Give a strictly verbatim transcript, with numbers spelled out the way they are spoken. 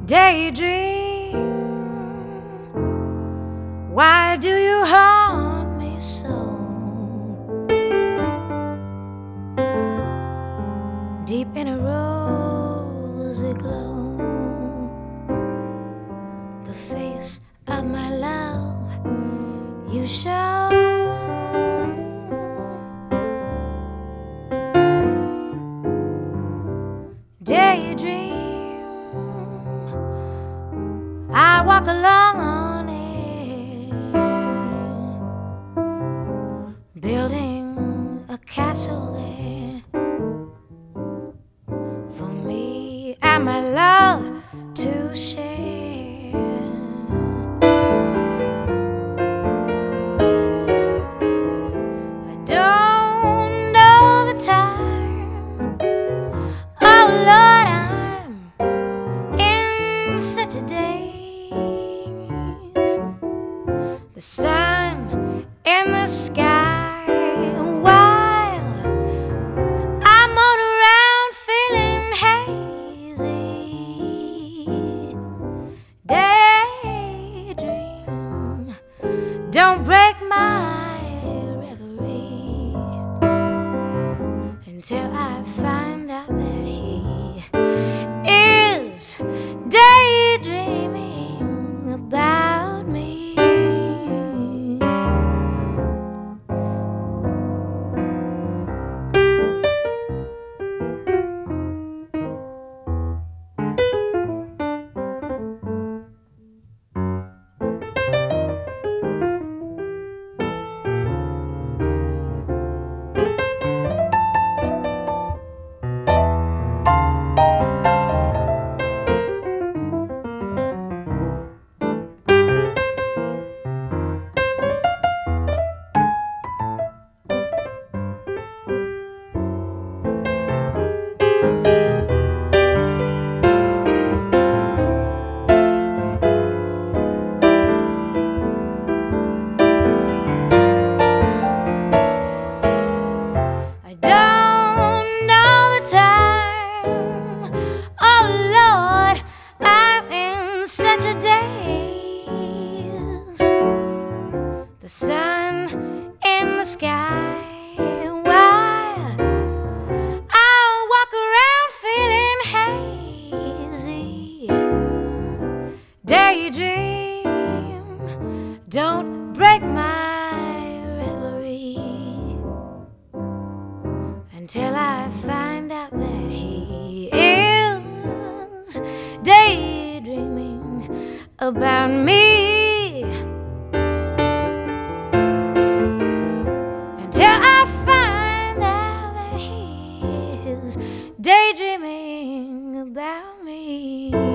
Daydream, why do you haunt me so? Deep in a rosy glow, the face of my love you show. Daydream, I walk along on it, building a castle there for me and my love to share. I don't know the time, oh Lord, I'm in such a daze. The sun in the sky, while I'm on around feeling hazy. Daydream, don't break my reverie until I find out that he is daydreaming about me. I don't know the time, oh Lord, I'm in such a daze. The sun in the sky, while I walk around feeling hazy. Daydream, don't break my reverie until I find out that he is daydreaming about me. Until I find out that he is daydreaming about me.